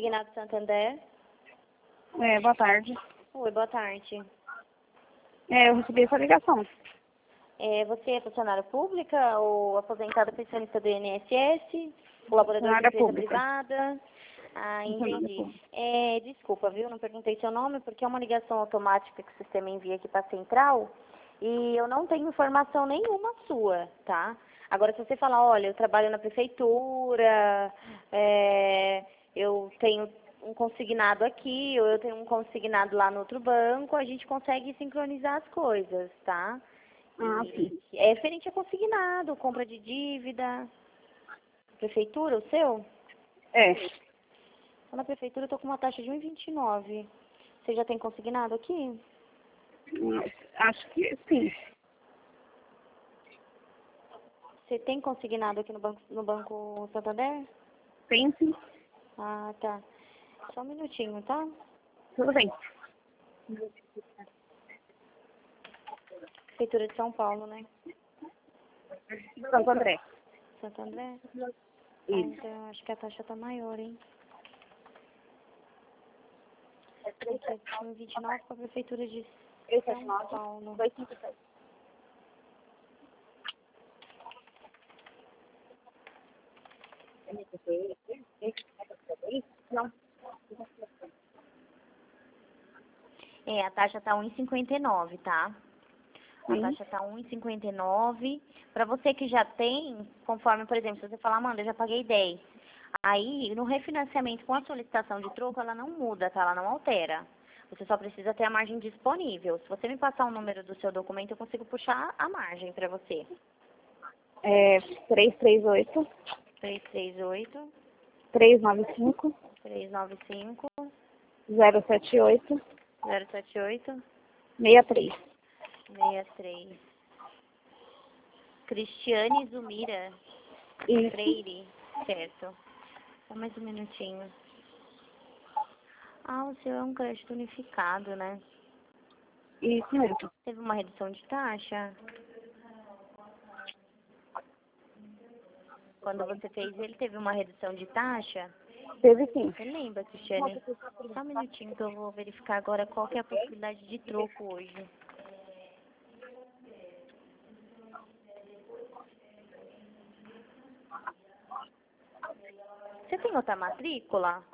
Consignado Santander. Boa tarde. Oi, boa tarde. Eu recebi essa ligação. Você é funcionária pública ou aposentada pensionista do INSS? Colaborador de empresa privada? Ah, entendi. Desculpa, viu? Não perguntei seu nome porque é uma ligação automática que o sistema envia aqui para a central e eu não tenho informação nenhuma sua, tá? Agora, se você falar, olha, eu trabalho na prefeitura, eu tenho um consignado aqui, ou eu tenho um consignado lá no outro banco, a gente consegue sincronizar as coisas, tá? Sim. É referente a consignado, compra de dívida. Prefeitura, o seu? Na prefeitura eu tô com uma taxa de 1,29. Você já tem consignado aqui? Acho que sim. Você tem consignado aqui no Banco Santander? Tem sim. Ah, tá. Só um minutinho, tá? Tudo bem. Prefeitura de São Paulo, né? Santo André. Santo André? Isso. Então, acho que a taxa tá maior, hein? Aqui é 1,29 para a Prefeitura de São Paulo. 257. Não. A taxa tá 1,59, tá? A taxa tá 1,59. Para você que já tem, conforme, por exemplo, se você falar, Amanda, eu já paguei 10. Aí, no refinanciamento com a solicitação de troco, ela não muda, tá? Ela não altera. Você só precisa ter a margem disponível. Se você me passar o número do seu documento, eu consigo puxar a margem para você. 338 338 395 395 078 078 63. 63. Cristiane Zumira Isso. Freire, certo. Só mais um minutinho. O seu é um crédito unificado, né? Isso mesmo. Teve uma redução de taxa? Quando você fez ele, teve uma redução de taxa? Teve sim. Você lembra, Cristiane? Só um minutinho que eu vou verificar agora qual que é a possibilidade de troco hoje. Você tem outra matrícula?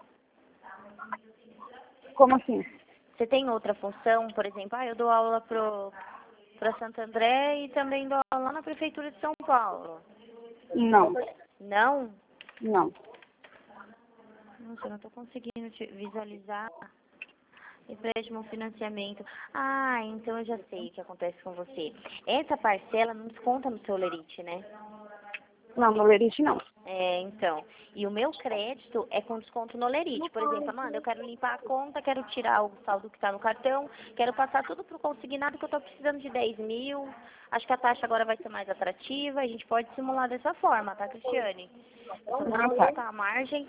Como assim? Você tem outra função? Por exemplo, eu dou aula para Santo André e também dou aula lá na Prefeitura de São Paulo. Não. Não? Não. Nossa, eu não estou conseguindo visualizar. Empréstimo, financiamento. Então eu já sei o que acontece com você. Essa parcela não desconta no seu lerite, né? Não, no Lerite não. Então. E o meu crédito é com desconto no lerite. Por exemplo, Amanda, eu quero limpar a conta, quero tirar o saldo que está no cartão, quero passar tudo para o consignado que eu estou precisando de 10 mil. Acho que a taxa agora vai ser mais atrativa. A gente pode simular dessa forma, tá, Cristiane? Eu só vou colocar a margem.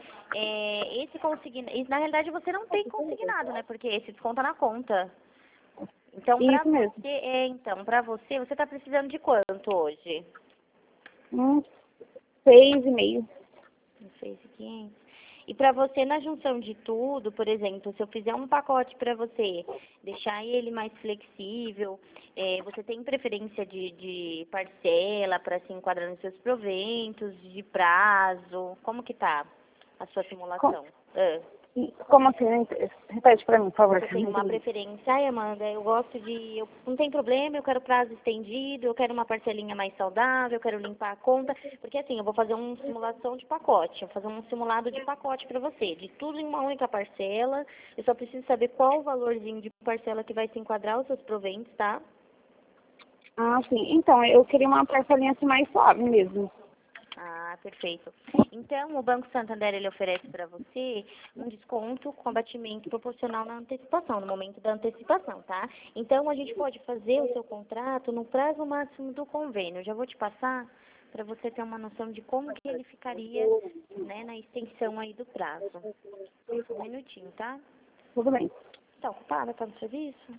Na realidade, você não tem consignado, né? Porque esse desconta na conta. Então, para você, você está precisando de quanto hoje? 6,5. 6.500. E para você, na junção de tudo, por exemplo, se eu fizer um pacote para você, deixar ele mais flexível, você tem preferência de parcela para se enquadrar nos seus proventos, de prazo? Como que tá a sua simulação? Como assim? Repete para mim, por favor. Você tem uma preferência? Amanda, não tem problema, eu quero prazo estendido, eu quero uma parcelinha mais saudável, eu quero limpar a conta, porque assim, eu vou fazer uma simulação de pacote, eu vou fazer um simulado de pacote para você, de tudo em uma única parcela, eu só preciso saber qual o valorzinho de parcela que vai se enquadrar os seus proventos, tá? Sim. Então, eu queria uma parcelinha assim mais suave mesmo. Perfeito. Então, o Banco Santander, ele oferece para você um desconto com abatimento proporcional na antecipação, no momento da antecipação, tá? Então, a gente pode fazer o seu contrato no prazo máximo do convênio. Eu já vou te passar para você ter uma noção de como que ele ficaria, né, na extensão aí do prazo. Um minutinho, tá? Tudo bem. Tá ocupada? Tá no serviço?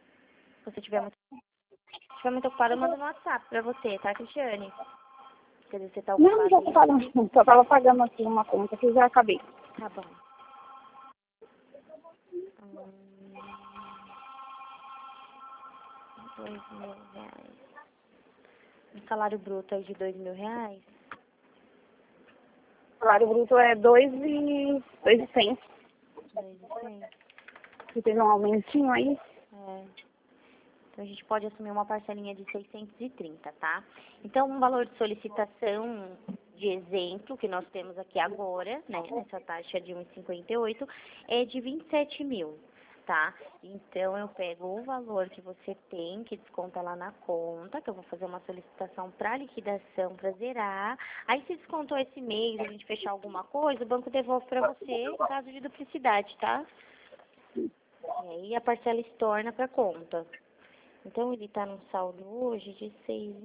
Se você estiver muito ocupada, eu mando no WhatsApp pra você, tá, Cristiane? Quer dizer, você tá ocupada? Não, não tô ocupada, não. Só tava pagando aqui uma conta que já acabei. Tá bom. R$ 2.000. Um salário bruto aí de R$ 2.000? O salário bruto é 2.100. 2.100. Você teve um aumentinho aí? É. Então, a gente pode assumir uma parcelinha de 630, tá? Então, um valor de solicitação de exemplo que nós temos aqui agora, né, nessa taxa de 1,58, é de 27 mil, tá? Então, eu pego o valor que você tem, que desconta lá na conta, que eu vou fazer uma solicitação para liquidação, para zerar. Aí, se descontou esse mês, a gente fechar alguma coisa, o banco devolve para você em caso de duplicidade, tá? E aí, a parcela estorna para conta. Então, ele está num saldo hoje de R$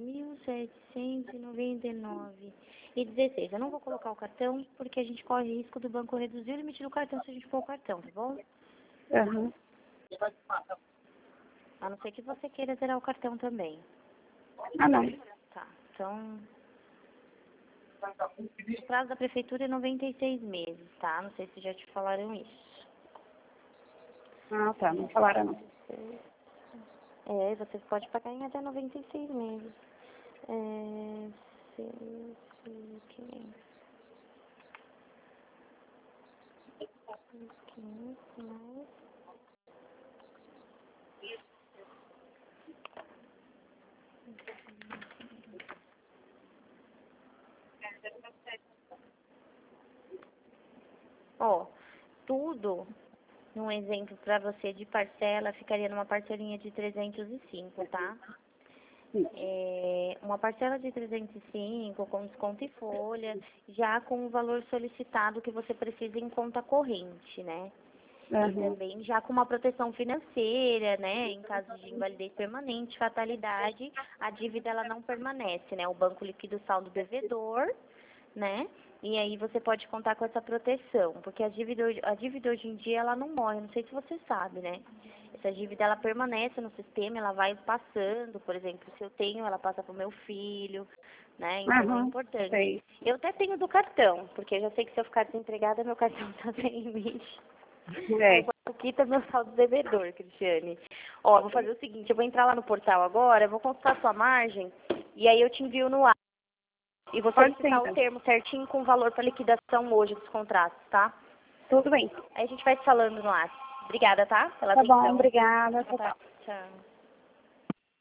6.799,16. Eu não vou colocar o cartão, porque a gente corre risco do banco reduzir o limite do cartão se a gente pôr o cartão, tá bom? Uhum. A não ser que você queira zerar o cartão também. Ah, não. Tá, então... O prazo da prefeitura é 96 meses, tá? Não sei se já te falaram isso. Ah, tá. Não falaram, não. É, você pode pagar em até 96 meses. É... 6.500 mais... Ó, tudo, num exemplo para você de parcela, ficaria numa parcelinha de 305, tá? Uma parcela de 305 com desconto e folha, já com o valor solicitado que você precisa em conta corrente, né? E também já com uma proteção financeira, né? Em caso de invalidez permanente, fatalidade, a dívida ela não permanece, né? O banco liquida o saldo devedor, né? E aí você pode contar com essa proteção, porque a dívida hoje em dia ela não morre, não sei se você sabe, né? Essa dívida ela permanece no sistema, ela vai passando, por exemplo, se eu tenho, ela passa para o meu filho, né? Então é importante. Sei. Eu até tenho do cartão, porque eu já sei que se eu ficar desempregada, meu cartão tá sem limite. Aí eu quito meu saldo devedor, Cristiane. Ó, eu vou fazer o seguinte, eu vou entrar lá no portal agora, eu vou consultar a sua margem, e aí eu te envio no ar. E você vai citar o termo certinho com o valor para liquidação hoje dos contratos, tá? Tudo bem. Aí a gente vai te falando no ar. Obrigada, tá? Pela Tá atenção. bom, obrigada. Tchau.